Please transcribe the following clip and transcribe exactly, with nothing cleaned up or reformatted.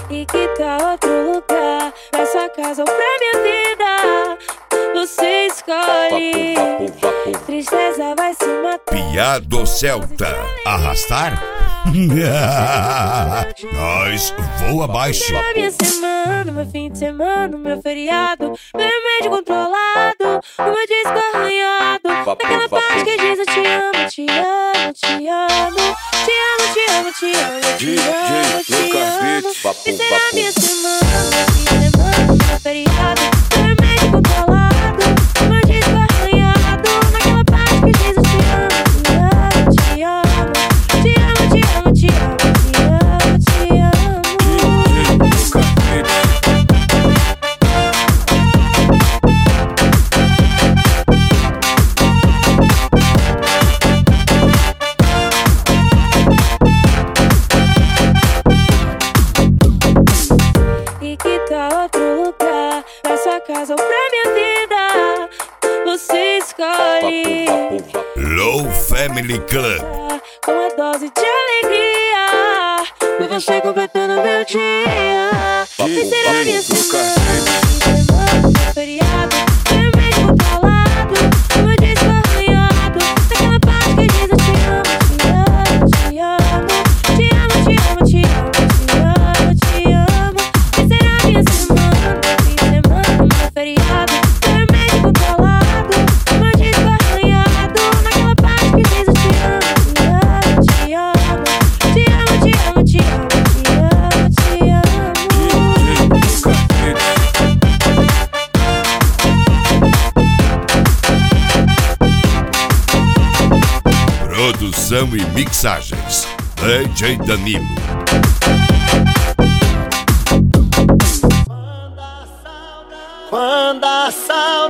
E que tal outro lugar? Pra sua casa ou pra minha vida? Você escolhe. Tristeza vai se matar. Piado Celta. Arrastar? Nós voa abaixo. Na minha semana, meu fim de semana, meu feriado, meu remédio controlado, o meu disco arranhado, naquela parte que diz eu te amo, te amo, te amo, te amo, te amo, te amo, te amo, te amo. Isso é na minha semana, meu fim de semana, meu feriado, meu remédio controlado, o meu disco arranhado, naquela parte que diz eu te amo, te amo, te amo, te amo, te amo, te amo, te amo. E que tal outro lugar? Pra sua casa ou pra minha vida? Você escolhe. Low Family Club. Com a dose de alegria, com você completando meu dia. E será minha semana, meu feriado, meu remédio controlado, o meu disco arranhado, naquela parte que diz eu te amo, te amo, te amo, te amo, te amo, te amo, te amo. E será minha semana, meu fim de semana, meu feriado, meu remédio controlado, o meu disco arranhado, naquela parte que diz eu te amo, te amo, te amo, te amo, te amo, te amo, te amo. Produção e mixagens D J Danilo. Quando a saudade